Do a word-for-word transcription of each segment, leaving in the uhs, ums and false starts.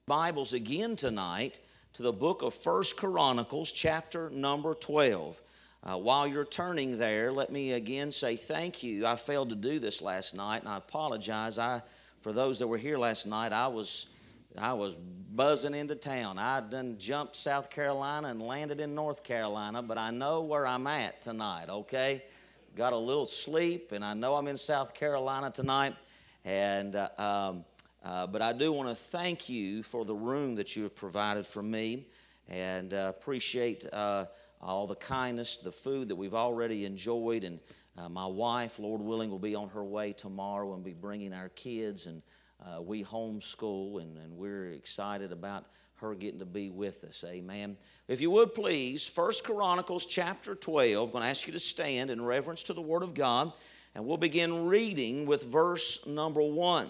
Bibles again tonight to the book of First Chronicles, chapter number twelve. Uh, while you're turning there, let me again say thank you. I failed to do this last night, and I apologize. I, for those that were here last night, I was I was buzzing into town. I done jumped South Carolina and landed in North Carolina, but I know where I'm at tonight, okay? Got a little sleep, and I know I'm in South Carolina tonight, and uh, um, Uh, but I do want to thank you for the room that you have provided for me, and uh, appreciate uh, all the kindness, the food that we've already enjoyed. And uh, my wife, Lord willing, will be on her way tomorrow and be bringing our kids. And uh, we homeschool, and, and we're excited about her getting to be with us. Amen. If you would please, First Chronicles chapter twelve. I'm going to ask you to stand in reverence to the Word of God, and we'll begin reading with verse number one.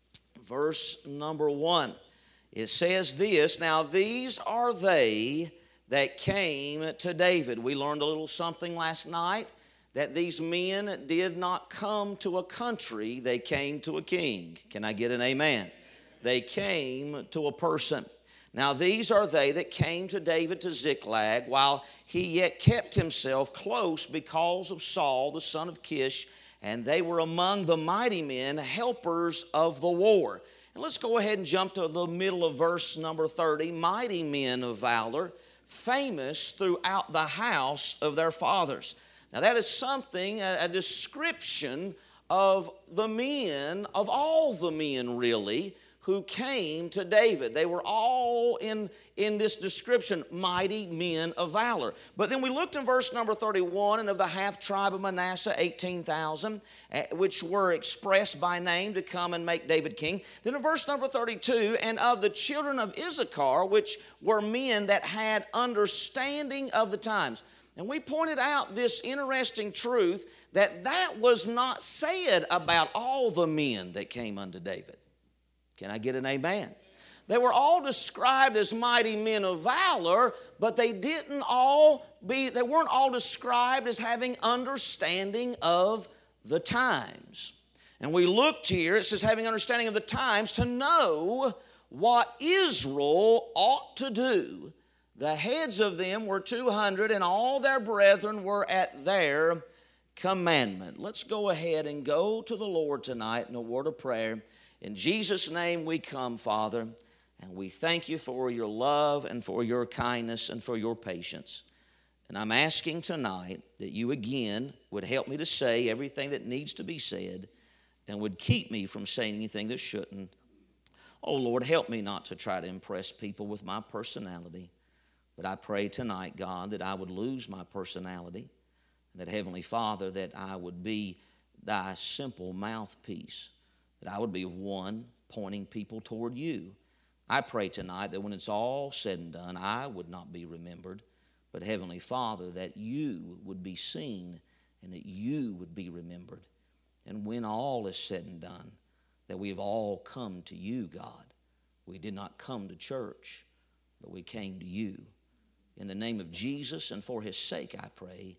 Verse number one, it says this, "Now these are they that came to David." We learned a little something last night, that these men did not come to a country, they came to a king. Can I get an amen? They came to a person. "Now these are they that came to David to Ziklag, while he yet kept himself close because of Saul, the son of Kish, and they were among the mighty men, helpers of the war." And let's go ahead and jump to the middle of verse number thirty. "Mighty men of valor, famous throughout the house of their fathers." Now that is something, a, a description of the men, of all the men really, who came to David. They were all in, in this description, mighty men of valor. But then we looked in verse number thirty-one, "And of the half tribe of Manasseh, eighteen thousand, which were expressed by name to come and make David king." Then in verse number thirty-two, "And of the children of Issachar, which were men that had understanding of the times." And we pointed out this interesting truth, that that was not said about all the men that came unto David. Can I get an amen? They were all described as mighty men of valor, but they didn't all be, they weren't all described as having understanding of the times. And we looked here, it says having understanding of the times to know what Israel ought to do. The heads of them were two hundred, and all their brethren were at their commandment. Let's go ahead and go to the Lord tonight in a word of prayer. In Jesus' name we come, Father, and we thank you for your love and for your kindness and for your patience. And I'm asking tonight that you again would help me to say everything that needs to be said and would keep me from saying anything that shouldn't. Oh, Lord, help me not to try to impress people with my personality. But I pray tonight, God, that I would lose my personality, and that, Heavenly Father, that I would be thy simple mouthpiece, that I would be one pointing people toward you. I pray tonight that when it's all said and done, I would not be remembered, but Heavenly Father, that you would be seen and that you would be remembered. And when all is said and done, that we have all come to you, God. We did not come to church, but we came to you. In the name of Jesus and for his sake, I pray,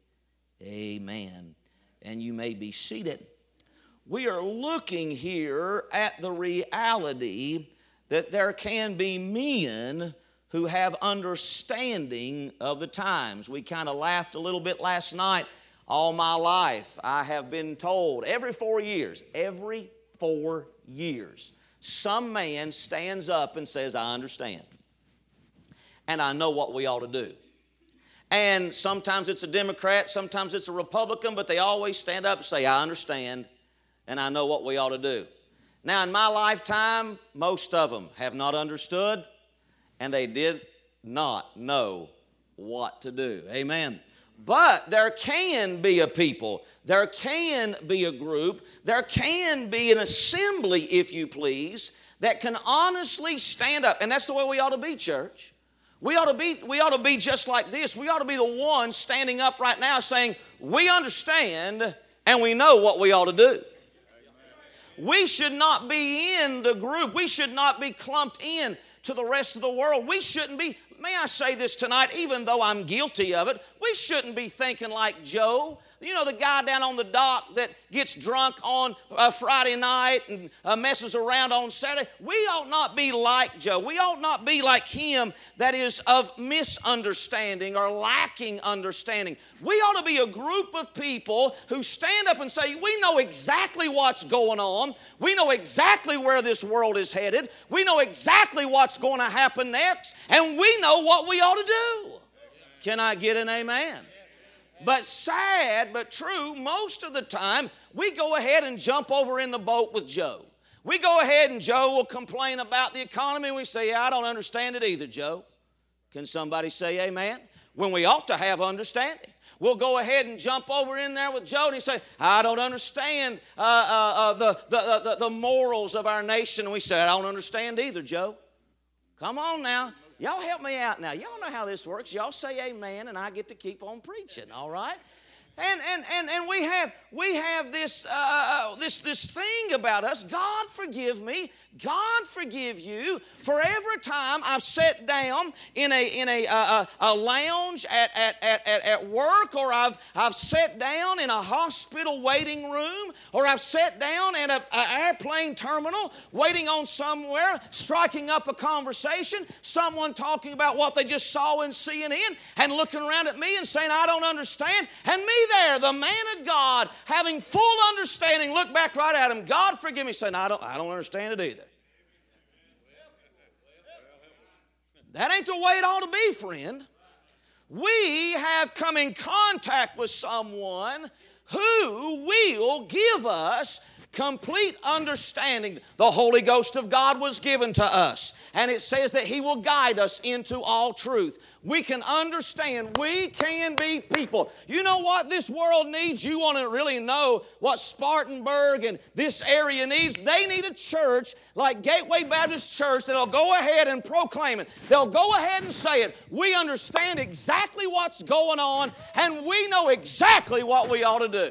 amen. And you may be seated. We are looking here at the reality that there can be men who have understanding of the times. We kind of laughed a little bit last night. All my life I have been told, every four years, every four years, some man stands up and says, "I understand, and I know what we ought to do." And sometimes it's a Democrat, sometimes it's a Republican, but they always stand up and say, "I understand, and I know what we ought to do." Now, in my lifetime, most of them have not understood, and they did not know what to do. Amen. But there can be a people, there can be a group, there can be an assembly, if you please, that can honestly stand up. And that's the way we ought to be, church. We ought to be, we ought to be just like this. We ought to be the ones standing up right now saying, we understand and we know what we ought to do. We should not be in the group. We should not be clumped in to the rest of the world. We shouldn't be, may I say this tonight, even though I'm guilty of it, we shouldn't be thinking like Joe. You know, the guy down on the dock that gets drunk on uh, Friday night and uh, messes around on Saturday. We ought not be like Joe. We ought not be like him that is of misunderstanding or lacking understanding. We ought to be a group of people who stand up and say, we know exactly what's going on. We know exactly where this world is headed. We know exactly what's going to happen next. And we know what we ought to do. Can I get an amen? But sad but true, most of the time we go ahead and jump over in the boat with Joe. We go ahead and Joe will complain about the economy and we say, yeah, I don't understand it either, Joe. Can somebody say amen? When we ought to have understanding. We'll go ahead and jump over in there with Joe and he say, I don't understand uh, uh, uh, the, the, the, the morals of our nation. And we say, I don't understand either, Joe. Come on now. Y'all help me out now. Y'all know how this works. Y'all say amen and I get to keep on preaching, all right? And, and, and, and we have, we have this, uh, this, this thing about us. God forgive me. God forgive you for every time I've sat down in a, in a, uh, a lounge at, at, at, at work, or I've, I've sat down in a hospital waiting room, or I've sat down in an airplane terminal waiting on somewhere, striking up a conversation, someone talking about what they just saw in C N N and looking around at me and saying, I don't understand. And me there, the man of God, having full understanding, look back right at him, God forgive me, saying, I don't, I don't understand it either. That ain't the way it ought to be, friend. We have come in contact with someone who will give us complete understanding. The Holy Ghost of God was given to us, and it says that He will guide us into all truth. We can understand. We can be people. You know what this world needs? You want to really know what Spartanburg and this area needs? They need a church like Gateway Baptist Church that'll go ahead and proclaim it. They'll go ahead and say it. We understand exactly what's going on, and we know exactly what we ought to do.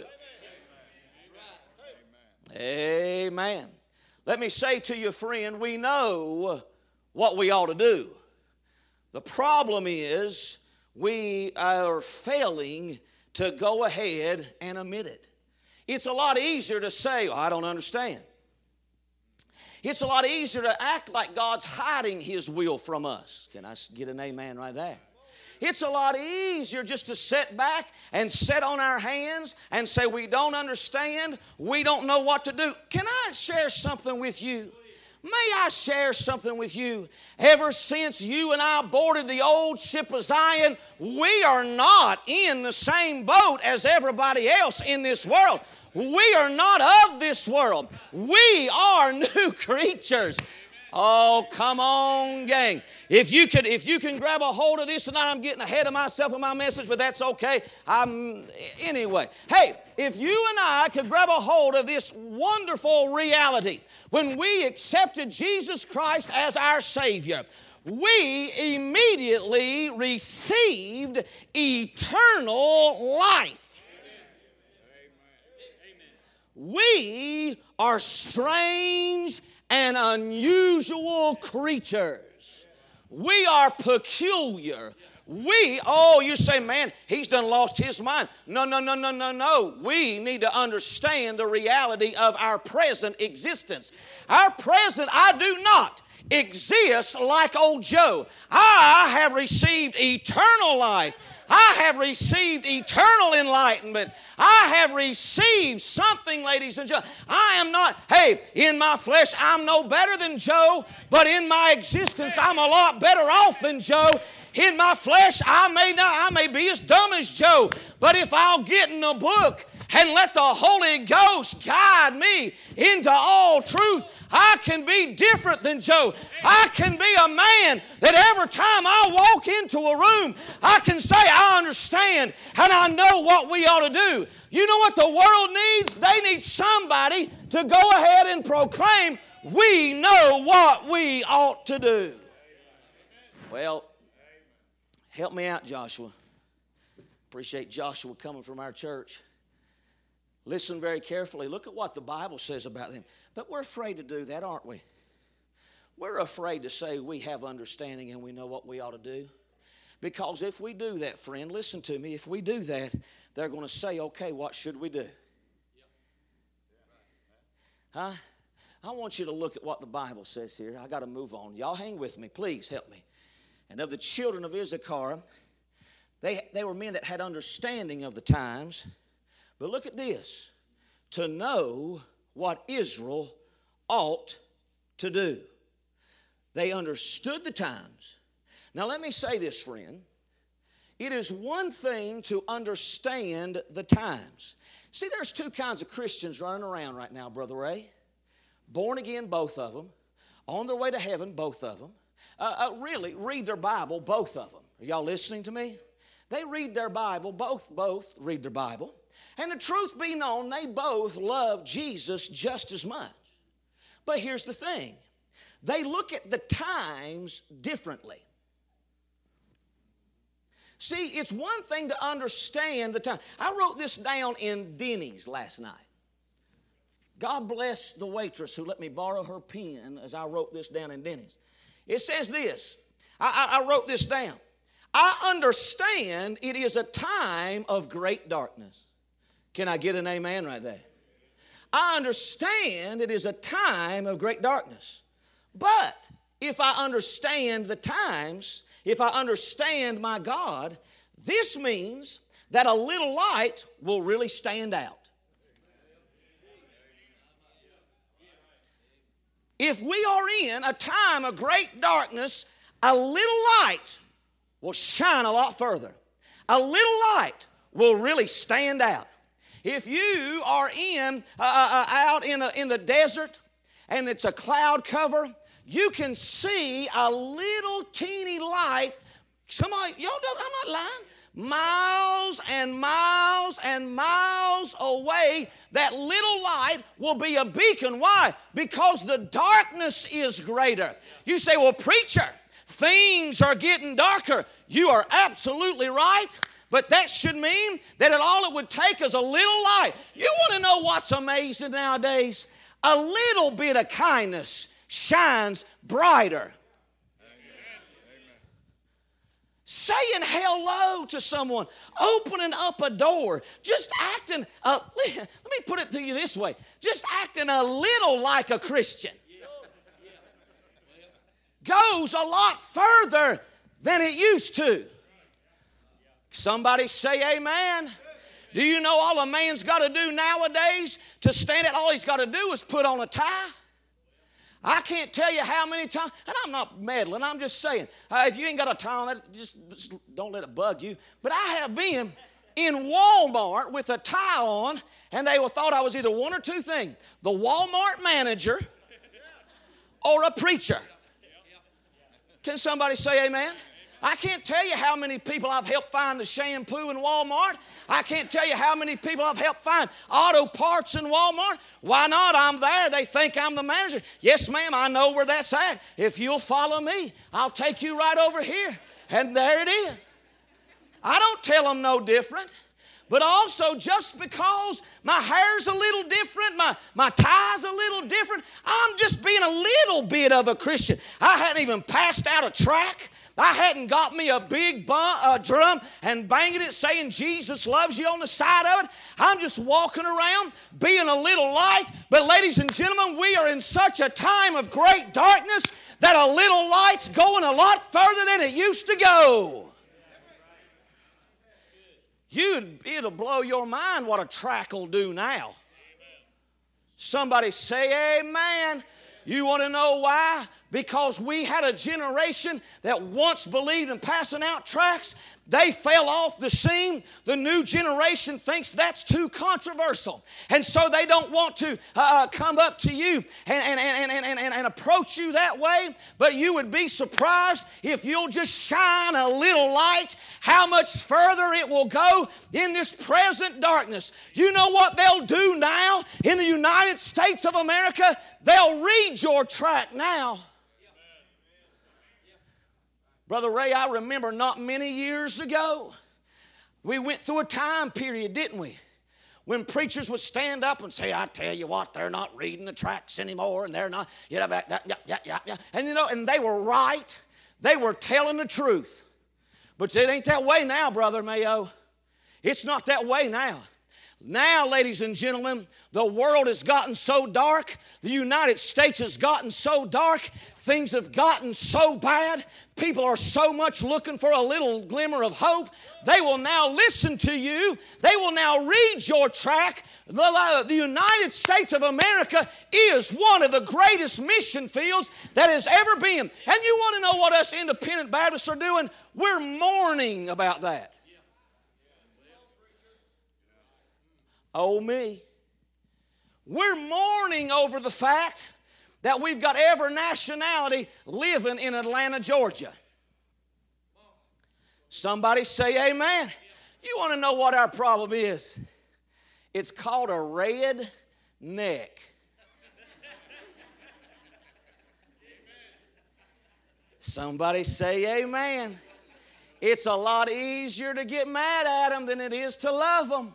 Amen. Let me say to you, friend, we know what we ought to do. The problem is we are failing to go ahead and admit it. It's a lot easier to say, oh, I don't understand. It's a lot easier to act like God's hiding His will from us. Can I get an amen right there? It's a lot easier just to sit back and sit on our hands and say we don't understand, we don't know what to do. Can I share something with you? May I share something with you? Ever since you and I boarded the old ship of Zion, we are not in the same boat as everybody else in this world. We are not of this world. We are new creatures. Oh, come on, gang. If you could, if you can grab a hold of this tonight, I'm getting ahead of myself in my message, but that's okay. I'm, anyway. Hey, if you and I could grab a hold of this wonderful reality, when we accepted Jesus Christ as our Savior, we immediately received eternal life. We are strange and unusual creatures. We are peculiar. We, oh, you say, man, he's done lost his mind. No, no, no, no, no, no. We need to understand the reality of our present existence. Our present, I do not exist like old Joe. I have received eternal life. I have received eternal enlightenment. I have received something, ladies and gentlemen. I am not, hey, in my flesh, I'm no better than Joe, but in my existence, I'm a lot better off than Joe. In my flesh, I may not, I may be as dumb as Joe, but if I'll get in the book and let the Holy Ghost guide me into all truth, I can be different than Joe. I can be a man that every time I walk into a room, I can say, I understand and I know what we ought to do. You know what the world needs? They need somebody to go ahead and proclaim, we know what we ought to do. Well, help me out, Joshua. Appreciate Joshua coming from our church. Listen very carefully. Look at what the Bible says about them. But we're afraid to do that, aren't we? We're afraid to say we have understanding and we know what we ought to do. Because if we do that, friend, listen to me, if we do that, they're going to say, okay, what should we do? Huh? I want you to look at what the Bible says here. I got to move on. Y'all hang with me. Please help me. And of the children of Issachar, they, they were men that had understanding of the times. But look at this. To know what Israel ought to do. They understood the times. Now let me say this, friend. It is one thing to understand the times. See, there's two kinds of Christians running around right now, Brother Ray. Born again, both of them. On their way to heaven, both of them. Uh, uh, really, read their Bible, both of them. Are y'all listening to me? They read their Bible, both, both read their Bible. And the truth be known, they both love Jesus just as much. But here's the thing. They look at the times differently. See, it's one thing to understand the time. I wrote this down in Denny's last night. God bless the waitress who let me borrow her pen as I wrote this down in Denny's. It says this. I, I, I wrote this down. I understand it is a time of great darkness. Can I get an amen right there? I understand it is a time of great darkness. But if I understand the times, if I understand my God, this means that a little light will really stand out. If we are in a time of great darkness, a little light will shine a lot further. A little light will really stand out. If you are in uh, uh, out in, a, in the desert and it's a cloud cover, you can see a little teeny light. Somebody, y'all don't, I'm not lying. Miles and miles and miles away, that little light will be a beacon. Why? Because the darkness is greater. You say, well, preacher, things are getting darker. You are absolutely right. But that should mean that it, all it would take is a little light. You want to know what's amazing nowadays? A little bit of kindness shines brighter. Saying hello to someone, opening up a door, just acting, uh, let me put it to you this way, just acting a little like a Christian goes a lot further than it used to. Somebody say amen. Do you know all a man's got to do nowadays to stand at? All he's got to do is put on a tie. I can't tell you how many times, and I'm not meddling, I'm just saying, uh, if you ain't got a tie on that, just, just don't let it bug you. But I have been in Walmart with a tie on, and they thought I was either one or two things, the Walmart manager or a preacher. Can somebody say amen? I can't tell you how many people I've helped find the shampoo in Walmart. I can't tell you how many people I've helped find auto parts in Walmart. Why not? I'm there. They think I'm the manager. Yes, ma'am, I know where that's at. If you'll follow me, I'll take you right over here. And there it is. I don't tell them no different. But also, just because my hair's a little different, my, my tie's a little different, I'm just being a little bit of a Christian. I hadn't even passed out a track. I hadn't got me a big bun, a drum and banging it saying Jesus loves you on the side of it. I'm just walking around being a little light. But ladies and gentlemen, we are in such a time of great darkness that a little light's going a lot further than it used to go. You'd, it'll blow your mind what a track will do now. Somebody say amen. You want to know why? Because we had a generation that once believed in passing out tracts. They fell off the scene. The new generation thinks that's too controversial. And so they don't want to uh, come up to you and, and, and, and, and, and approach you that way. But you would be surprised if you'll just shine a little light, how much further it will go in this present darkness. You know what they'll do now in the United States of America? They'll read your tract now. Brother Ray, I remember not many years ago, we went through a time period, didn't we? When preachers would stand up and say, I tell you what, they're not reading the tracts anymore, and they're not, you know, yeah, yeah, yeah, yeah. And you know, and they were right. They were telling the truth. But it ain't that way now, Brother Mayo. It's not that way now. Now, ladies and gentlemen, the world has gotten so dark. The United States has gotten so dark. Things have gotten so bad. People are so much looking for a little glimmer of hope. They will now listen to you. They will now read your tract. The, the United States of America is one of the greatest mission fields that has ever been. And you want to know what us independent Baptists are doing? We're mourning about that. Oh, me. We're mourning over the fact that we've got every nationality living in Atlanta, Georgia. Somebody say amen. You want to know what our problem is? It's called a red neck. Somebody say amen. It's a lot easier to get mad at them than it is to love them.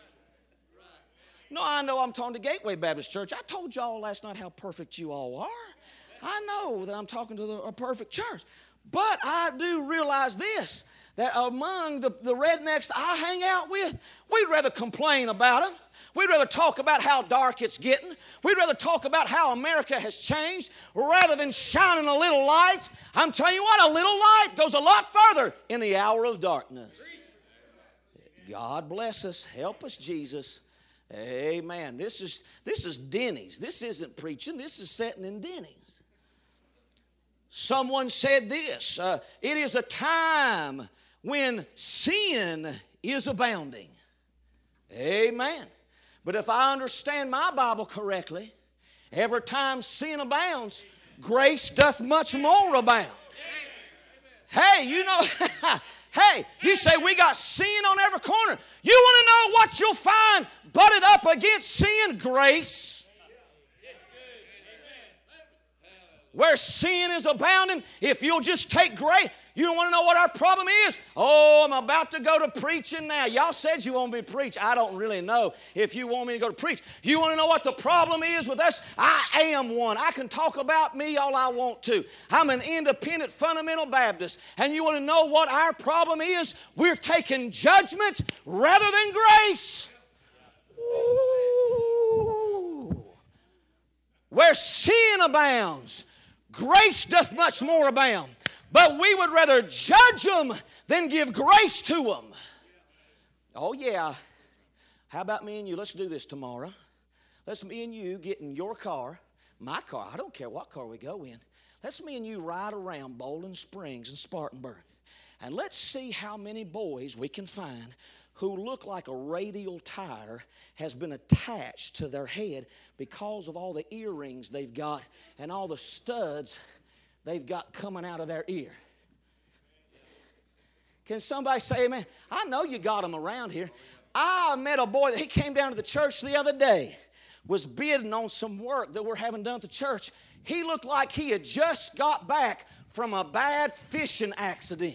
No, I know I'm talking to Gateway Baptist Church. I told y'all last night how perfect you all are. I know that I'm talking to the, a perfect church. But I do realize this, that among the, the rednecks I hang out with, we'd rather complain about them. We'd rather talk about how dark it's getting. We'd rather talk about how America has changed rather than shining a little light. I'm telling you what, a little light goes a lot further in the hour of darkness. God bless us. Help us, Jesus. Amen. This is, this is Denny's. This isn't preaching. This is sitting in Denny's. Someone said this, uh, it is a time when sin is abounding. Amen. But if I understand my Bible correctly, every time sin abounds, grace doth much more abound. Hey, you know... Hey, you say we got sin on every corner. You want to know what you'll find butted up against sin? Grace. Where sin is abounding, if you'll just take grace. You want to know what our problem is? Oh, I'm about to go to preaching now. Y'all said you want me to preach. I don't really know if you want me to go to preach. You want to know what the problem is with us? I am one. I can talk about me all I want to. I'm an independent fundamental Baptist. And you want to know what our problem is? We're taking judgment rather than grace. Ooh. Where sin abounds, grace doth much more abound. But we would rather judge them than give grace to them. Oh, yeah. How about me and you? Let's do this tomorrow. Let's me and you get in your car, my car. I don't care what car we go in. Let's me and you ride around Bowling Springs and Spartanburg. And let's see how many boys we can find who look like a radial tire has been attached to their head because of all the earrings they've got and all the studs they've got coming out of their ear. Can somebody say amen? I know you got them around here. I met a boy that he came down to the church the other day, was bidding on some work that we're having done at the church. He looked like he had just got back from a bad fishing accident.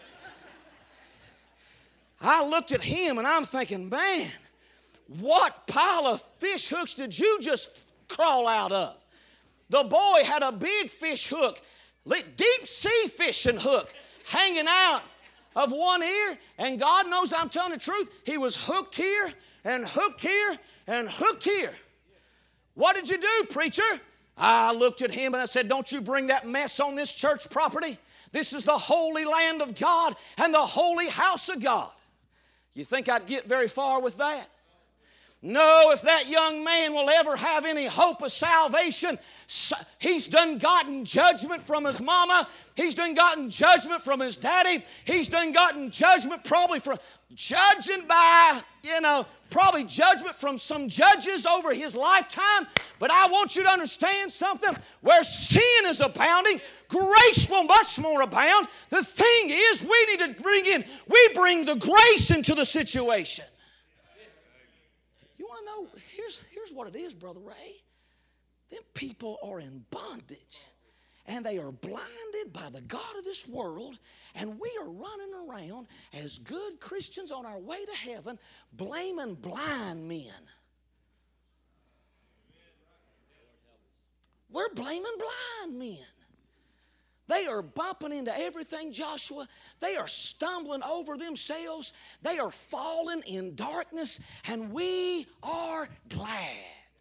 I looked at him and I'm thinking, man, what pile of fish hooks did you just crawl out of? The boy had a big fish hook, deep sea fishing hook, hanging out of one ear. And God knows I'm telling the truth. He was hooked here and hooked here and hooked here. What did you do, preacher? I looked at him and I said, don't you bring that mess on this church property. This is the holy land of God and the holy house of God. You think I'd get very far with that? No, if that young man will ever have any hope of salvation, he's done gotten judgment from his mama. He's done gotten judgment from his daddy. He's done gotten judgment probably from judging by, you know, probably judgment from some judges over his lifetime. But I want you to understand something. Where sin is abounding, grace will much more abound. The thing is, we need to bring in, we bring the grace into the situation. No, here's, here's what it is, Brother Ray. Them people are in bondage, and they are blinded by the God of this world, and we are running around as good Christians on our way to heaven, blaming blind men. We're blaming blind men. They are bumping into everything, Joshua. They are stumbling over themselves. They are falling in darkness, and we are glad.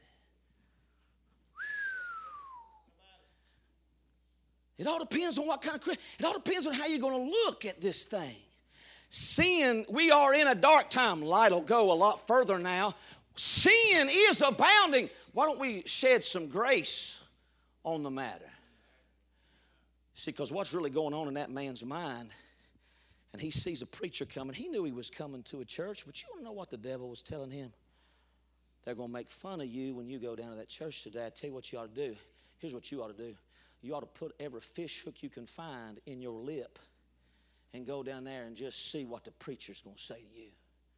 It all depends on what kind of Christian. It all depends on how you're going to look at this thing. Sin, we are in a dark time. Light will go a lot further now. Sin is abounding. Why don't we shed some grace on the matter? See, because what's really going on in that man's mind, and he sees a preacher coming. He knew he was coming to a church, but you want to know what the devil was telling him? They're going to make fun of you when you go down to that church today. I tell you what you ought to do. Here's what you ought to do. You ought to put every fish hook you can find in your lip and go down there and just see what the preacher's going to say to you.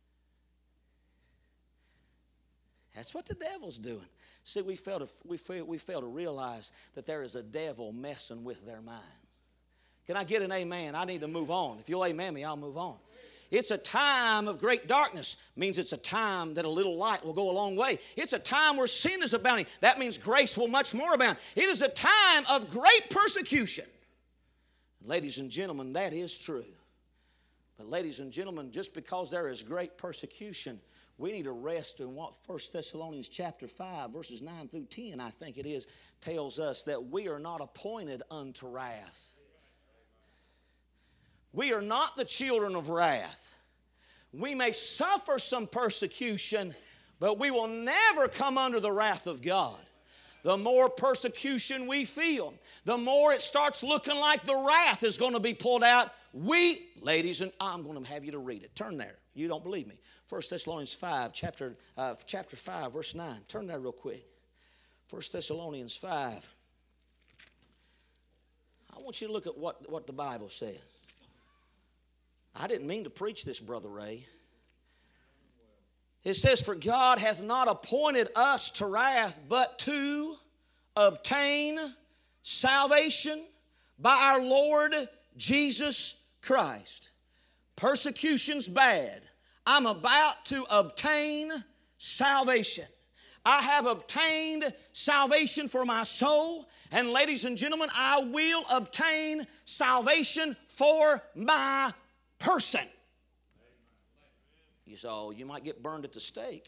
That's what the devil's doing. See, we fail to, we fail, we fail to realize that there is a devil messing with their minds. Can I get an amen? I need to move on. If you'll amen me, I'll move on. It's a time of great darkness. Means it's a time that a little light will go a long way. It's a time where sin is abounding. That means grace will much more abound. It is a time of great persecution. Ladies and gentlemen, that is true. But ladies and gentlemen, just because there is great persecution, we need to rest in what First Thessalonians chapter five, verses nine through ten, I think it is, tells us that we are not appointed unto wrath. We are not the children of wrath. We may suffer some persecution, but we will never come under the wrath of God. The more persecution we feel, the more it starts looking like the wrath is going to be pulled out. We, ladies, and I'm going to have you to read it. Turn there. You don't believe me. First Thessalonians five, chapter, uh, chapter five, verse nine. Turn there real quick. First Thessalonians five. I want you to look at what, what the Bible says. I didn't mean to preach this, Brother Ray. It says, for God hath not appointed us to wrath, but to obtain salvation by our Lord Jesus Christ. Persecution's bad. I'm about to obtain salvation. I have obtained salvation for my soul. And ladies and gentlemen, I will obtain salvation for my person. You say, oh, you might get burned at the stake.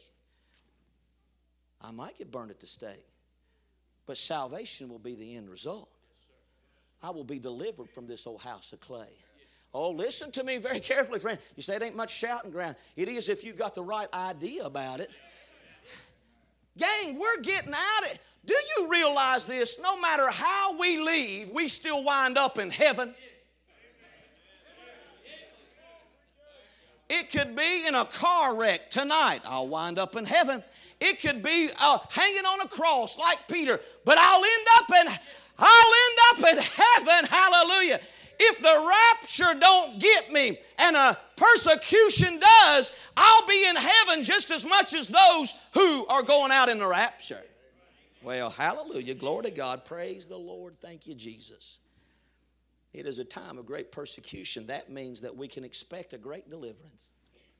I might get burned at the stake. But salvation will be the end result. I will be delivered from this old house of clay. Oh, listen to me very carefully, friend. You say it ain't much shouting ground. It is if you've got the right idea about it. Gang, we're getting out of it. Do you realize this? No matter how we leave, we still wind up in heaven. It could be in a car wreck tonight. I'll wind up in heaven. It could be uh, hanging on a cross like Peter. But I'll end up in, I'll end up in heaven. Hallelujah. If the rapture don't get me and a persecution does, I'll be in heaven just as much as those who are going out in the rapture. Well, hallelujah. Glory to God. Praise the Lord. Thank you, Jesus. It is a time of great persecution. That means that we can expect a great deliverance.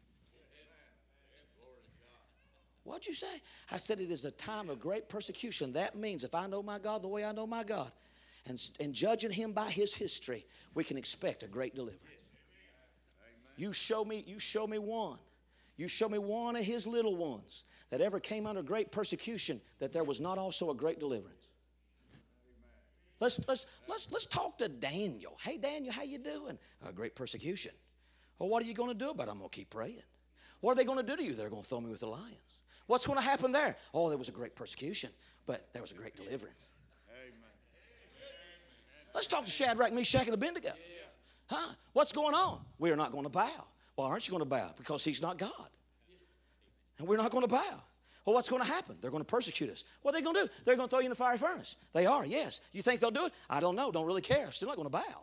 What'd you say? I said it is a time of great persecution. That means if I know my God the way I know my God, and, and judging Him by His history, we can expect a great deliverance. You show me, you show me one. You show me one of His little ones that ever came under great persecution, that there was not also a great deliverance. Let's, let's, let's, let's talk to Daniel. Hey, Daniel, how you doing? Uh, great persecution. Well, what are you going to do about it? I'm going to keep praying. What are they going to do to you? They're going to throw me with the lions. What's going to happen there? Oh, there was a great persecution, but there was a great deliverance. Amen. Let's talk to Shadrach, Meshach, and Abednego. Huh? What's going on? We are not going to bow. Well, aren't you going to bow? Because He's not God. And we're not going to bow. Well, what's going to happen? They're going to persecute us. What are they going to do? They're going to throw you in the fiery furnace. They are, yes. You think they'll do it? I don't know. Don't really care. I'm still not going to bow.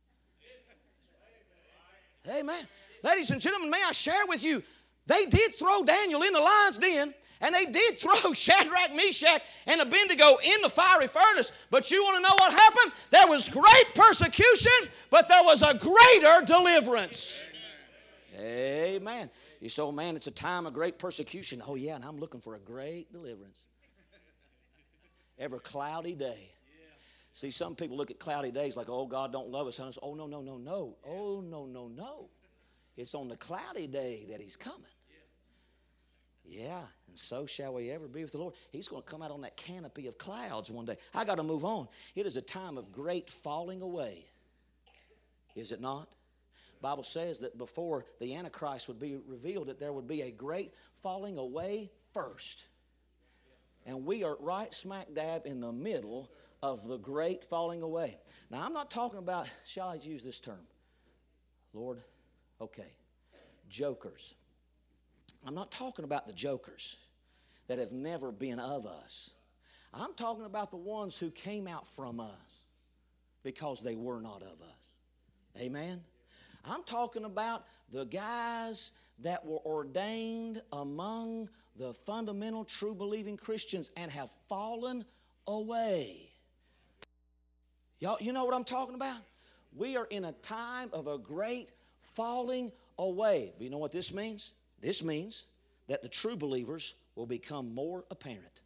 Amen. Ladies and gentlemen, may I share with you, they did throw Daniel in the lion's den, and they did throw Shadrach, Meshach, and Abednego in the fiery furnace. But you want to know what happened? There was great persecution, but there was a greater deliverance. Amen. Amen. You say, oh man, it's a time of great persecution. Oh yeah, and I'm looking for a great deliverance. Every cloudy day. See, some people look at cloudy days like, oh, God don't love us. And oh, no, no, no, no. Oh, no, no, no. It's on the cloudy day that He's coming. Yeah, and so shall we ever be with the Lord. He's going to come out on that canopy of clouds one day. I got to move on. It is a time of great falling away. Is it not? The Bible says that before the Antichrist would be revealed, that there would be a great falling away first. And we are right smack dab in the middle of the great falling away. Now, I'm not talking about, shall I use this term? Lord, okay, jokers. I'm not talking about the jokers that have never been of us. I'm talking about the ones who came out from us because they were not of us. Amen? I'm talking about the guys that were ordained among the fundamental true believing Christians and have fallen away. Y'all, you know what I'm talking about? We are in a time of a great falling away. But you know what this means? This means that the true believers will become more apparent.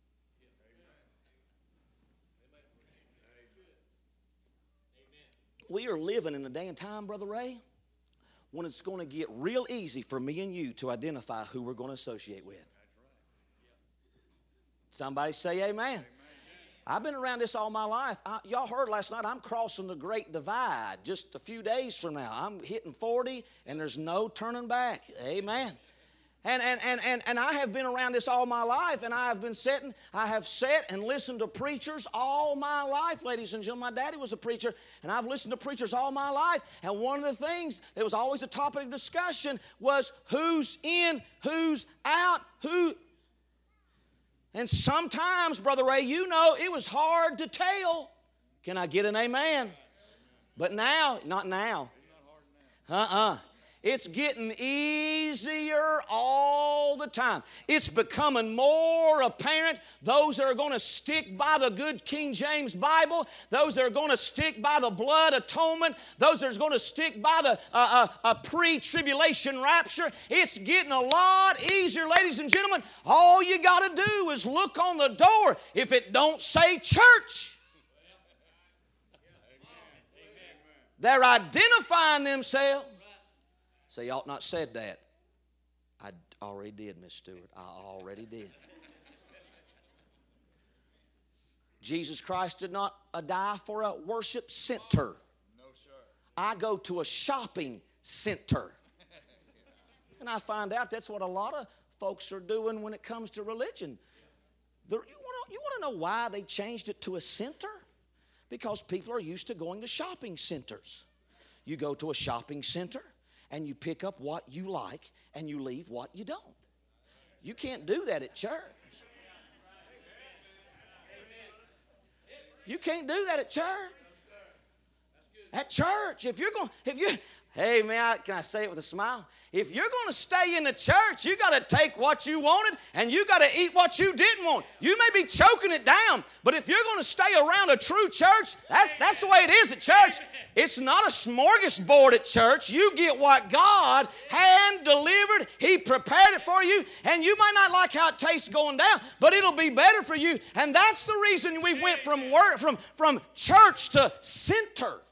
We are living in a day and time, Brother Ray, when it's going to get real easy for me and you to identify who we're going to associate with. Somebody say amen. I've been around this all my life. I, y'all heard last night, I'm crossing the Great Divide just a few days from now. I'm hitting forty, and there's no turning back. Amen. And, and, and, and, and I have been around this all my life, and I have been sitting, I have sat and listened to preachers all my life, ladies and gentlemen. My daddy was a preacher, and I've listened to preachers all my life. And one of the things that was always a topic of discussion was who's in, who's out, who. And sometimes, Brother Ray, you know, it was hard to tell. Can I get an amen? But now, not now. Uh-uh. It's getting easier all the time. It's becoming more apparent. Those that are going to stick by the good King James Bible, those that are going to stick by the blood atonement, those that are going to stick by the uh, uh, uh, pre-tribulation rapture, it's getting a lot easier, ladies and gentlemen. All you got to do is look on the door. If it don't say church, they're identifying themselves. Say, you ought not said that. I already did, Miss Stewart. I already did. Jesus Christ did not die for a worship center. No, sir. I go to a shopping center. And I find out that's what a lot of folks are doing when it comes to religion. The, you want to know why they changed it to a center? Because people are used to going to shopping centers. You go to a shopping center, and you pick up what you like, and you leave what you don't. You can't do that at church. You can't do that at church. At church, if you're going, if you, hey man, can I say it with a smile? If you're going to stay in the church, you got to take what you wanted, and you got to eat what you didn't want. You may be choking it down, but if you're going to stay around a true church, that's that's the way it is at church. It's not a smorgasbord at church. You get what God hand delivered. He prepared it for you, and you might not like how it tastes going down, but it'll be better for you. And that's the reason we went from work, from from church to center.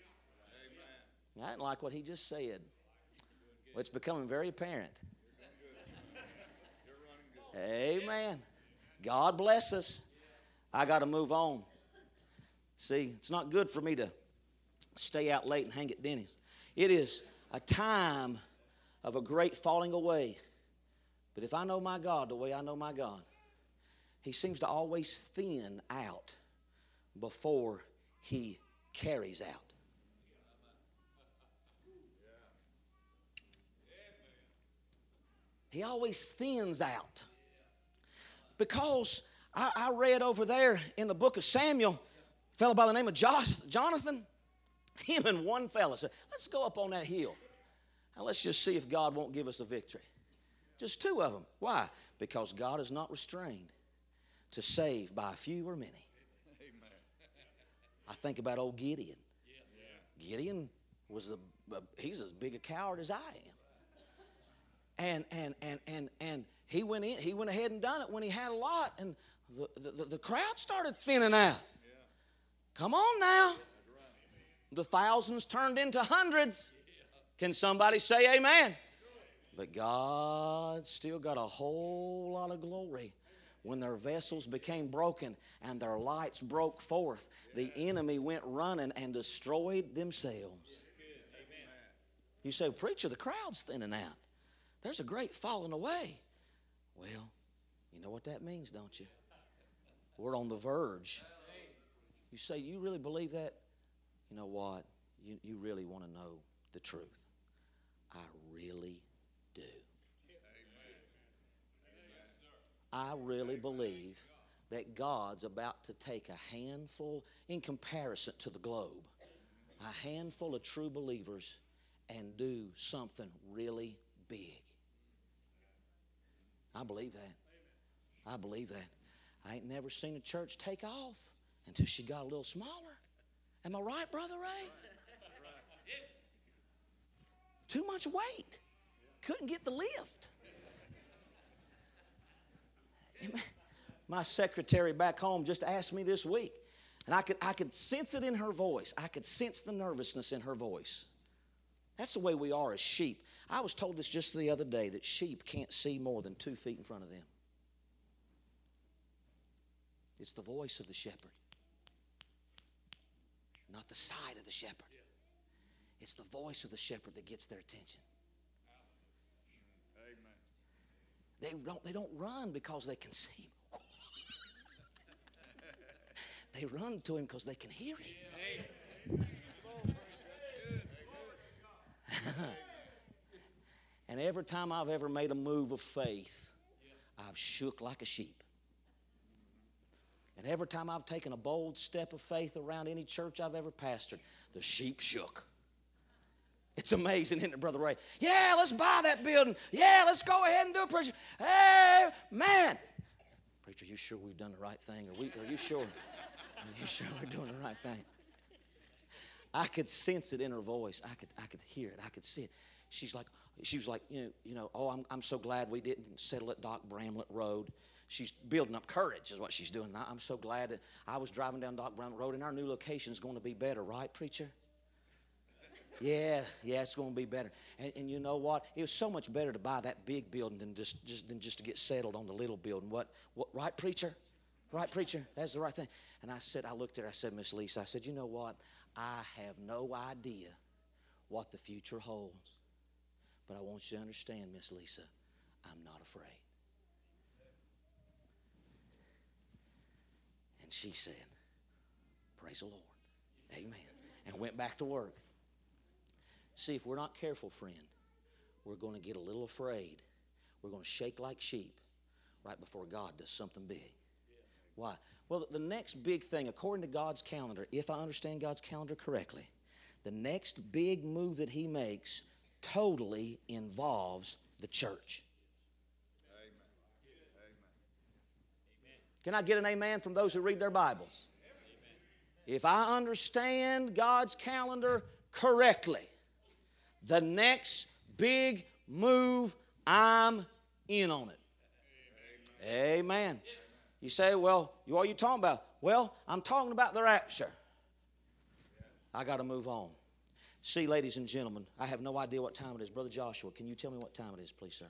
I didn't like what he just said. Well, it's becoming very apparent. Amen. God bless us. I got to move on. See, it's not good for me to stay out late and hang at Denny's. It is a time of a great falling away. But if I know my God the way I know my God, He seems to always thin out before He carries out. He always thins out. Because I, I read over there in the book of Samuel, a fellow by the name of Jonathan, him and one fella said, let's go up on that hill. Now let's just see if God won't give us a victory. Just two of them. Why? Because God is not restrained to save by a few or many. Amen. I think about old Gideon. Yeah. Gideon was a, he's as big a coward as I am. And and and and and he went in. He went ahead and done it when he had a lot, and the the, the crowd started thinning out. Come on now. The thousands turned into hundreds. Can somebody say amen? But God still got a whole lot of glory. When their vessels became broken and their lights broke forth, the enemy went running and destroyed themselves. You say, preacher, the crowd's thinning out. There's a great falling away. Well, you know what that means, don't you? We're on the verge. You say, you really believe that? You know what? You, you really want to know the truth. I really do. I really believe that God's about to take a handful, in comparison to the globe, a handful of true believers and do something really big. I believe that. I believe that. I ain't never seen a church take off until she got a little smaller. Am I right, Brother Ray? Too much weight. Couldn't get the lift. My secretary back home just asked me this week, and I could, I could sense it in her voice. I could sense the nervousness in her voice. That's the way we are as sheep. I was told this just the other day, that sheep can't see more than two feet in front of them. It's the voice of the shepherd, not the side of the shepherd. It's the voice of the shepherd that gets their attention. They don't, they don't run because they can see him. They run to him because they can hear him. And every time I've ever made a move of faith, I've shook like a sheep. And every time I've taken a bold step of faith around any church I've ever pastored, the sheep shook. It's amazing, isn't it, Brother Ray? Yeah, let's buy that building. Yeah, let's go ahead and do it, preacher. Hey, man. Preacher, are you sure we've done the right thing? Are, we, are you sure? Are you sure we're doing the right thing? I could sense it in her voice. I could, I could hear it. I could see it. She's like, she was like, you know, you know, oh, I'm, I'm so glad we didn't settle at Doc Bramlett Road. She's building up courage is what she's doing. I, I'm so glad that I was driving down Doc Bramlett Road, and our new location is going to be better, right, preacher? Yeah, yeah, it's going to be better. And, and you know what? It was so much better to buy that big building than just, just, than just to get settled on the little building. What, what, right, preacher? Right, preacher? That's the right thing. And I said, I looked at her, I said, Miss Lisa, I said, you know what? I have no idea what the future holds. But I want you to understand, Miss Lisa, I'm not afraid. And she said, praise the Lord. Amen. And went back to work. See, if we're not careful, friend, we're going to get a little afraid. We're going to shake like sheep right before God does something big. Why? Well, the next big thing, according to God's calendar, if I understand God's calendar correctly, the next big move that He makes totally involves the church. Can I get an amen from those who read their Bibles? If I understand God's calendar correctly, the next big move, I'm in on it. Amen. You say, well, what are you talking about? Well, I'm talking about the rapture. I got to move on. See, ladies and gentlemen, I have no idea what time it is. Brother Joshua, can you tell me what time it is, please, sir?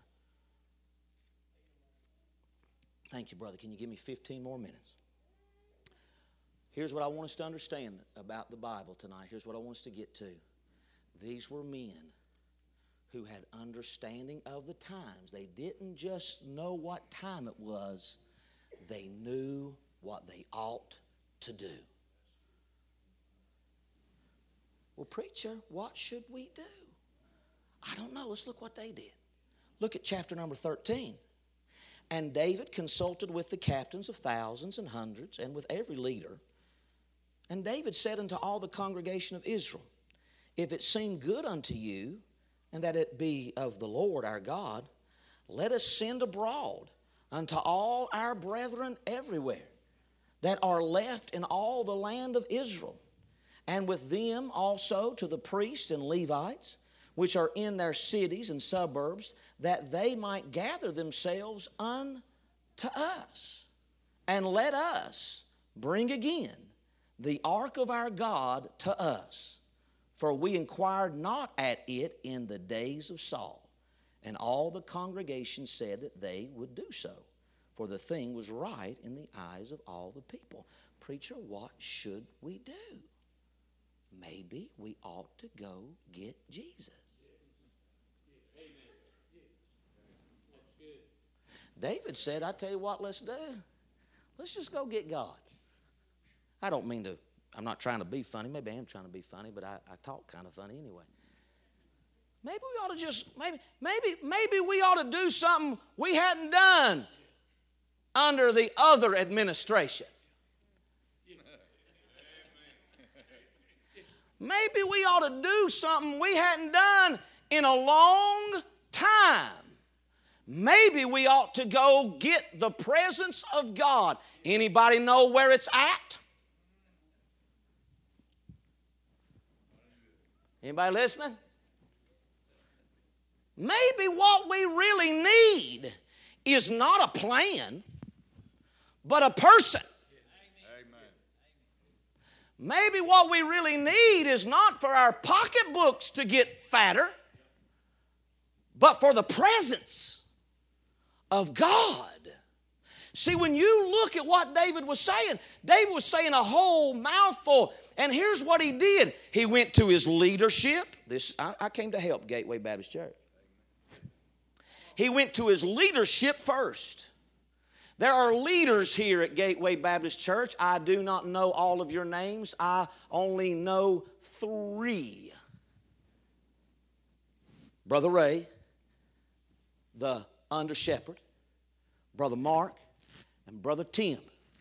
Thank you, brother. Can you give me fifteen more minutes? Here's what I want us to understand about the Bible tonight. Here's what I want us to get to. These were men who had understanding of the times. They didn't just know what time it was. They knew what they ought to do. Well, preacher, what should we do? I don't know. Let's look what they did. Look at chapter number thirteen. And David consulted with the captains of thousands and hundreds and with every leader. And David said unto all the congregation of Israel, if it seem good unto you, and that it be of the Lord our God, let us send abroad unto all our brethren everywhere that are left in all the land of Israel, and with them also to the priests and Levites, which are in their cities and suburbs, that they might gather themselves unto us. And let us bring again the ark of our God to us, for we inquired not at it in the days of Saul. And all the congregation said that they would do so, for the thing was right in the eyes of all the people. Preacher, what should we do? Maybe we ought to go get Jesus. David said, I tell you what, let's do. Let's just go get God. I don't mean to, I'm not trying to be funny. Maybe I am trying to be funny, but I, I talk kind of funny anyway. Maybe we ought to just, maybe, maybe, maybe we ought to do something we hadn't done under the other administration. Maybe we ought to do something we hadn't done in a long time. Maybe we ought to go get the presence of God. Anybody know where it's at? Anybody listening? Maybe what we really need is not a plan, but a person. Maybe what we really need is not for our pocketbooks to get fatter, but for the presence of God. See, when you look at what David was saying, David was saying a whole mouthful. And here's what he did. He went to his leadership. This I, I came to help Gateway Baptist Church. He went to his leadership first. There are leaders here at Gateway Baptist Church. I do not know all of your names. I only know three. Brother Ray, the under shepherd, Brother Mark, and Brother Tim.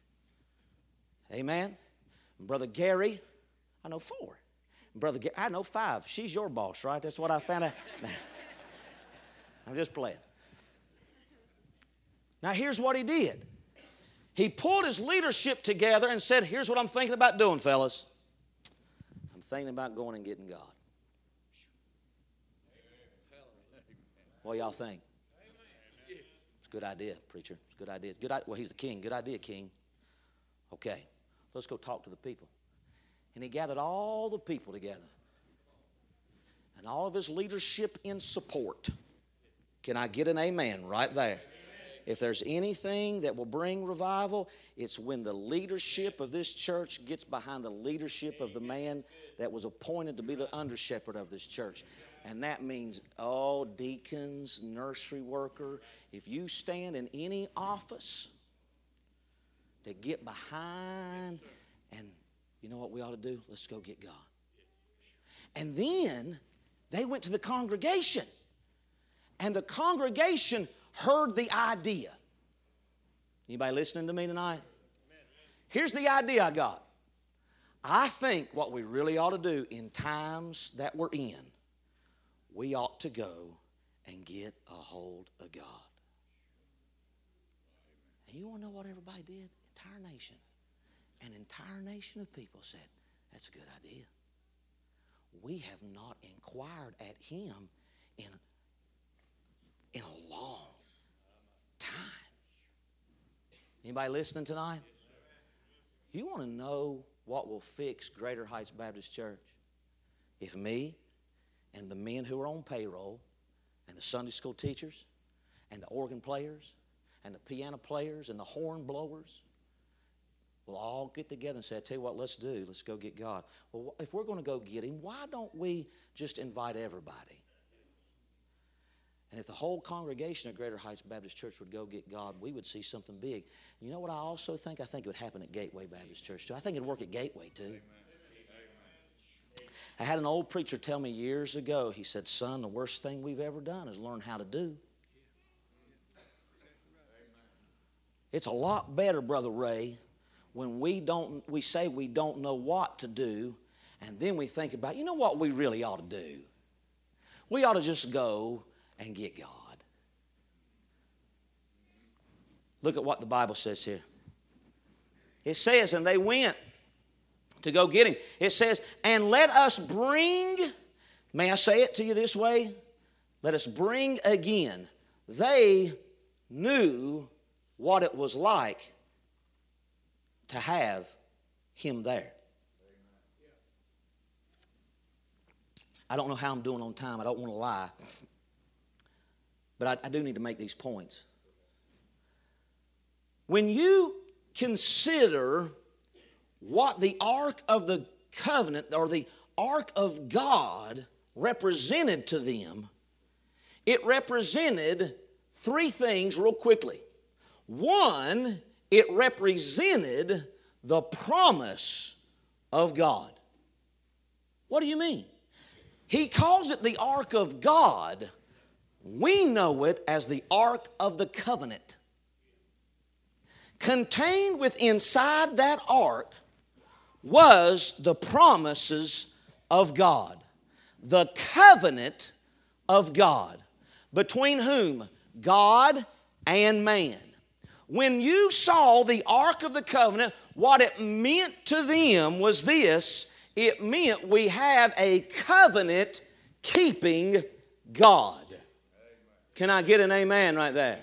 Amen. And Brother Gary, I know four. And Brother Gary, I know five. She's your boss, right? That's what I found out. I'm just playing. Now here's what he did. He pulled his leadership together and said, here's what I'm thinking about doing, fellas. I'm thinking about going and getting God. What y'all think? It's a good idea, preacher. It's a good idea. Good idea. Well, he's the king. Good idea, king. Okay, let's go talk to the people. And he gathered all the people together. And all of his leadership in support. Can I get an amen right there? If there's anything that will bring revival, it's when the leadership of this church gets behind the leadership of the man that was appointed to be the under shepherd of this church. And that means, oh, deacons, nursery worker, if you stand in any office to get behind, and you know what we ought to do? Let's go get God. And then they went to the congregation. And the congregation heard the idea. Anybody listening to me tonight? Here's the idea I got. I think what we really ought to do in times that we're in, we ought to go and get a hold of God. And you want to know what everybody did? Entire nation. An entire nation of people said, that's a good idea. We have not inquired at him in, in a long time. Anybody listening tonight? You want to know what will fix Greater Heights Baptist Church? If me and the men who are on payroll and the Sunday school teachers and the organ players and the piano players and the horn blowers will all get together and say, I tell you what, let's do. Let's go get God. Well, if we're going to go get him, why don't we just invite everybody? And if the whole congregation at Greater Heights Baptist Church would go get God, we would see something big. You know what I also think? I think it would happen at Gateway Baptist Church too. I think it would work at Gateway too. Amen. I had an old preacher tell me years ago, he said, son, the worst thing we've ever done is learn how to do. It's a lot better, Brother Ray, when we don't, we say we don't know what to do, and then we think about, you know what we really ought to do? We ought to just go and get God. Look at what the Bible says here. It says, and they went to go get him. It says, and let us bring, may I say it to you this way? Let us bring again. They knew what it was like to have him there. I don't know how I'm doing on time. I don't want to lie. But I, I do need to make these points. When you consider what the Ark of the Covenant or the Ark of God represented to them, it represented three things real quickly. One, it represented the promise of God. What do you mean? He calls it the Ark of God. We know it as the Ark of the Covenant. Contained within inside that ark was the promises of God. The covenant of God. Between whom? God and man. When you saw the Ark of the Covenant, what it meant to them was this. It meant we have a covenant-keeping God. Can I get an amen right there?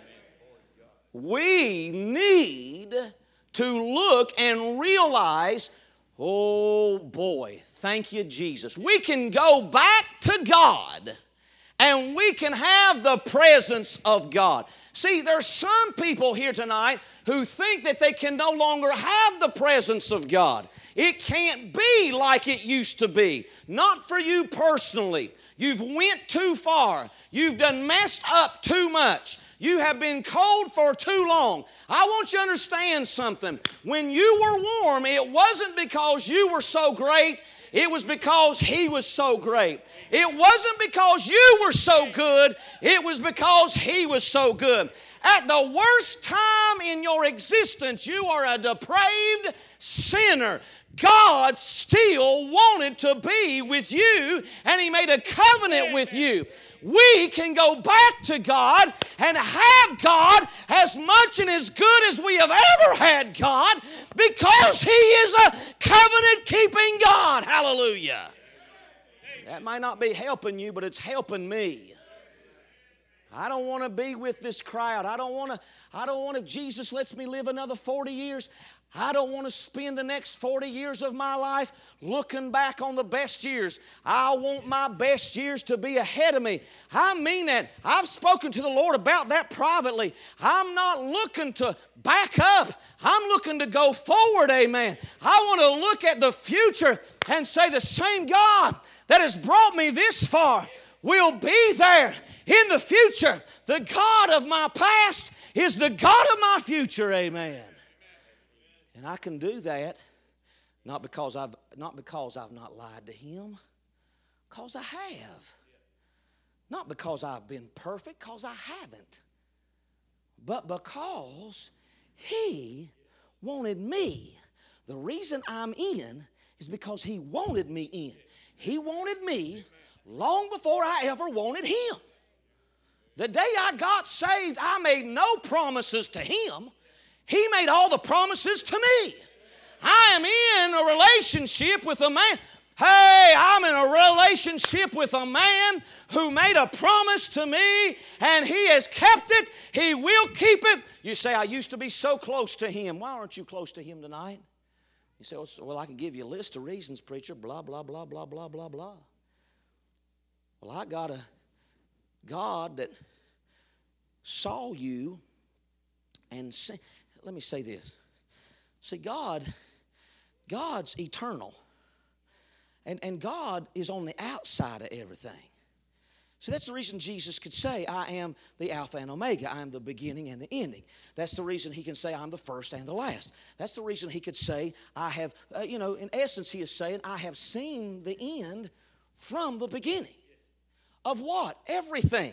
We need to look and realize, oh boy, thank you, Jesus. We can go back to God and we can have the presence of God. See, there's some people here tonight who think that they can no longer have the presence of God. It can't be like it used to be. Not for you personally. You've went too far. You've done messed up too much. You have been cold for too long. I want you to understand something. When you were warm, it wasn't because you were so great. It was because He was so great. It wasn't because you were so good. It was because He was so good. At the worst time in your existence, you are a depraved sinner. God still wanted to be with you, and He made a covenant with you. We can go back to God and have God as much and as good as we have ever had God, because He is a covenant-keeping God. Hallelujah. That might not be helping you, but it's helping me. I don't want to be with this crowd. I don't want to, I don't want, if Jesus lets me live another forty years, I don't want to spend the next forty years of my life looking back on the best years. I want my best years to be ahead of me. I mean that. I've spoken to the Lord about that privately. I'm not looking to back up. I'm looking to go forward, amen. I want to look at the future and say the same God that has brought me this far will be there in the future. The God of my past is the God of my future, amen. And I can do that not because I've not because I've not lied to Him, because I have. Not because I've been perfect, because I haven't. But because He wanted me. The reason I'm in is because He wanted me in. He wanted me long before I ever wanted Him. The day I got saved, I made no promises to Him. He made all the promises to me. I am in a relationship with a man. Hey, I'm in a relationship with a man who made a promise to me, and He has kept it. He will keep it. You say, I used to be so close to Him. Why aren't you close to Him tonight? You say, well, I can give you a list of reasons, preacher, blah, blah, blah, blah, blah, blah, blah. Well, I got a God that saw you and see. Let me say this. See, God, God's eternal. And, and God is on the outside of everything. So that's the reason Jesus could say, I am the Alpha and Omega. I am the beginning and the ending. That's the reason He can say, I'm the first and the last. That's the reason He could say, I have, uh, you know, in essence He is saying, I have seen the end from the beginning. Of what? Everything.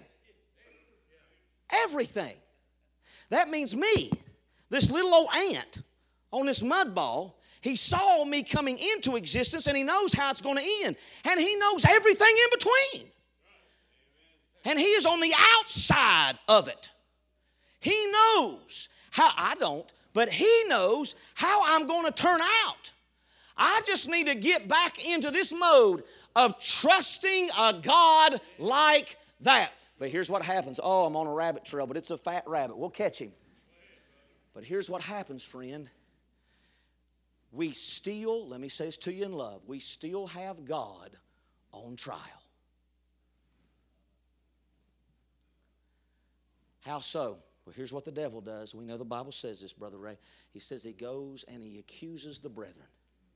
Everything. That means me. This little old ant on this mud ball, He saw me coming into existence, and He knows how it's going to end. And He knows everything in between. And He is on the outside of it. He knows how, I don't, but He knows how I'm going to turn out. I just need to get back into this mode of trusting a God like that. But here's what happens. Oh, I'm on a rabbit trail, but it's a fat rabbit. We'll catch him. But here's what happens, friend. We still, let me say this to you in love, we still have God on trial. How so? Well, here's what the devil does. We know the Bible says this, Brother Ray. He says he goes and he accuses the brethren.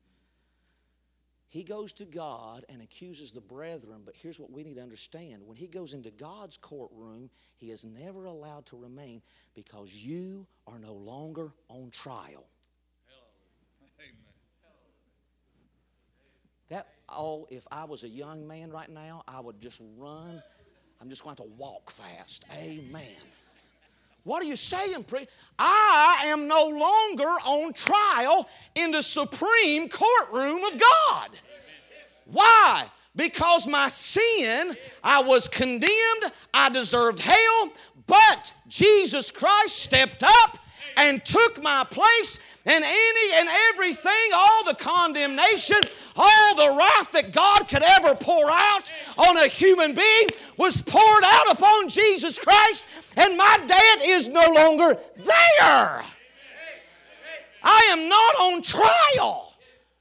He goes to God and accuses the brethren, but here's what we need to understand. When he goes into God's courtroom, he is never allowed to remain because you are no longer on trial. That, oh, if I was a young man right now, I would just run. I'm just going to have to walk fast. Amen. What are you saying, preacher? I am no longer on trial in the supreme courtroom of God. Why? Because my sin, I was condemned, I deserved hell, but Jesus Christ stepped up and took my place, and any and everything, all the condemnation, all the wrath that God could ever pour out on a human being was poured out upon Jesus Christ, and my debt is no longer there. I am not on trial.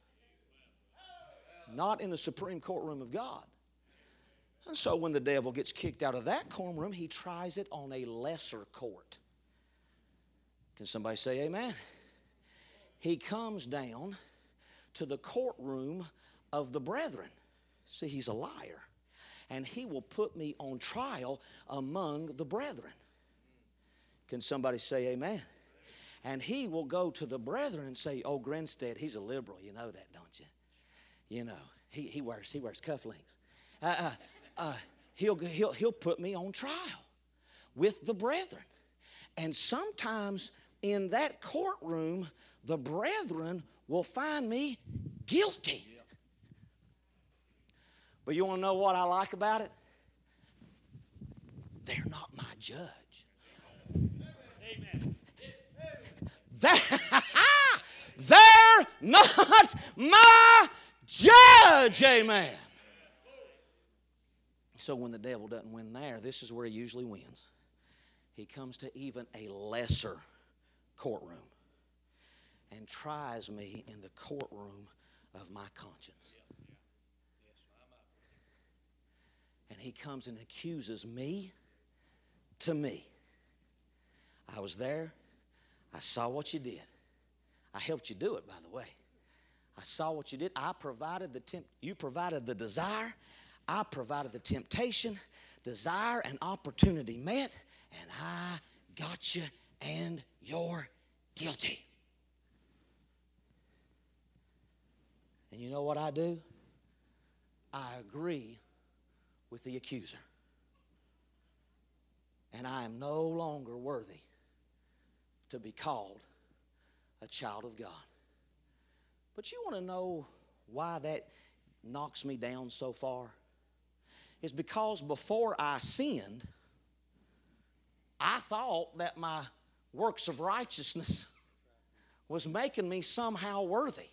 Not in the supreme courtroom of God. And so when the devil gets kicked out of that courtroom, he tries it on a lesser court. Can somebody say amen? He comes down to the courtroom of the brethren. See, he's a liar. And he will put me on trial among the brethren. Can somebody say amen? And he will go to the brethren and say, oh, Grinstead, he's a liberal. You know that, don't you? You know, he, he wears he wears cufflinks. Uh, uh, uh, he'll, he'll, he'll put me on trial with the brethren. And sometimes in that courtroom, the brethren will find me guilty. But you want to know what I like about it? They're not my judge. They're, they're not my judge. Amen. So when the devil doesn't win there, this is where he usually wins. He comes to even a lesser courtroom and tries me in the courtroom of my conscience. And he comes and accuses me to me. I was there. I saw what you did. I helped you do it, by the way. I saw what you did. I provided the temp- you provided the desire. I provided the temptation, desire, and opportunity met, and I got you, and you're guilty. And you know what I do? I agree with the accuser. And I am no longer worthy to be called a child of God. But you want to know why that knocks me down so far? It's because before I sinned, I thought that my works of righteousness was making me somehow worthy.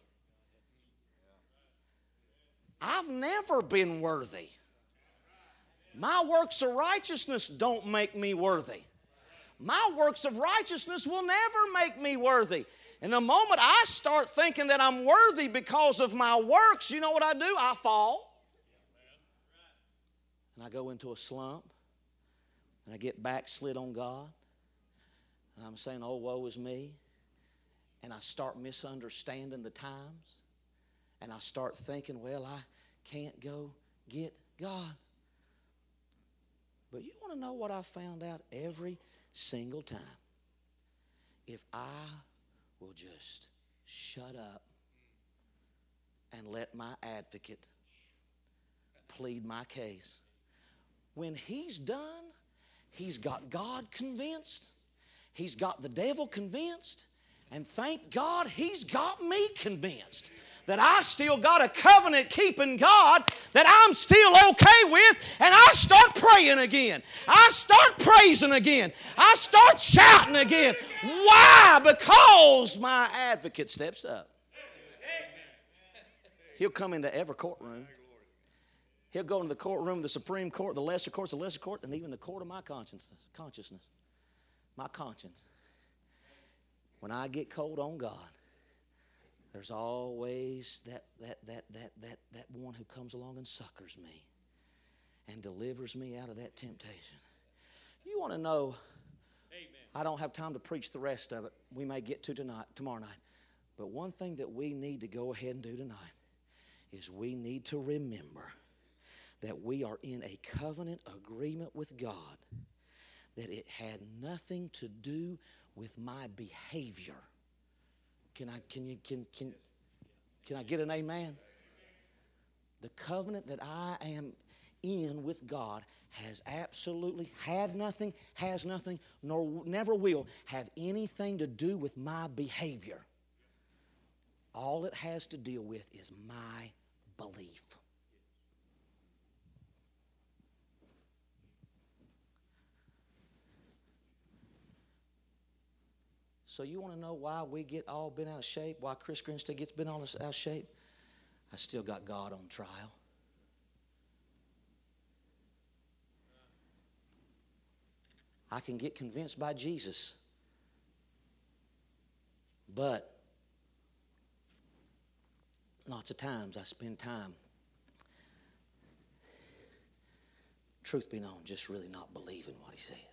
I've never been worthy. My works of righteousness don't make me worthy. My works of righteousness will never make me worthy. And the moment I start thinking that I'm worthy because of my works, you know what I do? I fall. And I go into a slump. And I get backslid on God. And I'm saying, oh, woe is me. And I start misunderstanding the times. And I start thinking, well, I can't go get God. But you want to know what I found out every single time? If I will just shut up and let my advocate plead my case. When he's done, he's got God convinced. He's got the devil convinced. And thank God he's got me convinced that I still got a covenant-keeping God that I'm still okay with, and I start praying again. I start praising again. I start shouting again. Why? Because my advocate steps up. He'll come into every courtroom. He'll go into the courtroom, the Supreme Court, the lesser courts, the lesser court, and even the court of my consciousness. Consciousness. My conscience. When I get cold on God, there's always that, that, that, that, that, that one who comes along and succors me and delivers me out of that temptation. You want to know I don't have time to preach the rest of it. We may get to tonight, tomorrow night. But one thing that we need to go ahead and do tonight is we need to remember that we are in a covenant agreement with God, that it had nothing to do with my behavior. Can I, can you, can, can, can I get an amen? The covenant that I am in with God has absolutely had nothing, has nothing, nor never will have anything to do with my behavior. All it has to deal with is my belief. So you want to know why we get all bent out of shape? Why Chris Grinstead gets bent out of shape? I still got God on trial. I can get convinced by Jesus. But lots of times I spend time, truth be known, just really not believing what he said.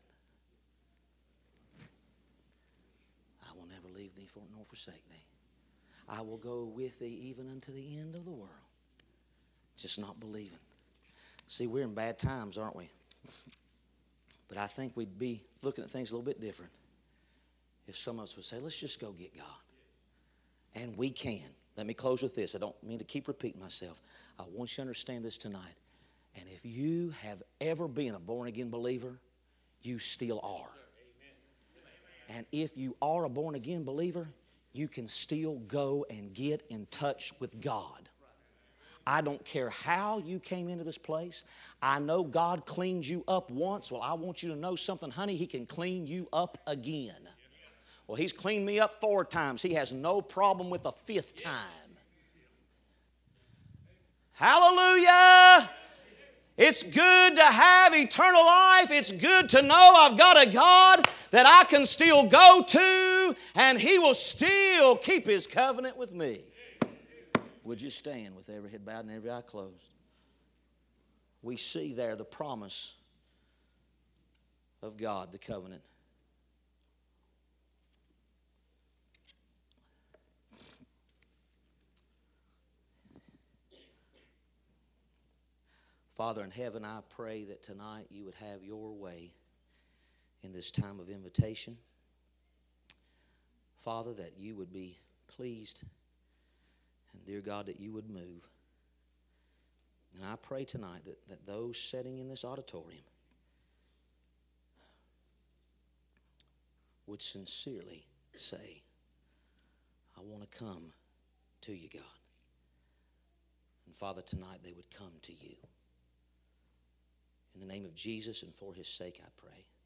I will never leave thee nor forsake thee. I will go with thee even unto the end of the world. Just not believing. See, we're in bad times, aren't we? But I think we'd be looking at things a little bit different if some of us would say, let's just go get God. And we can. Let me close with this. I don't mean to keep repeating myself. I want you to understand this tonight. And if you have ever been a born-again believer, you still are. And if you are a born-again believer, you can still go and get in touch with God. I don't care how you came into this place. I know God cleaned you up once. Well, I want you to know something, honey. He can clean you up again. Well, He's cleaned me up four times. He has no problem with a fifth time. Hallelujah! It's good to have eternal life. It's good to know I've got a God that I can still go to, and He will still keep His covenant with me. Would you stand with every head bowed and every eye closed? We see there the promise of God, the covenant. Father in heaven, I pray that tonight you would have your way in this time of invitation. Father, that you would be pleased, and dear God, that you would move. And I pray tonight that, that those sitting in this auditorium would sincerely say, I want to come to you, God. And Father, tonight they would come to you. In the name of Jesus and for His sake, I pray.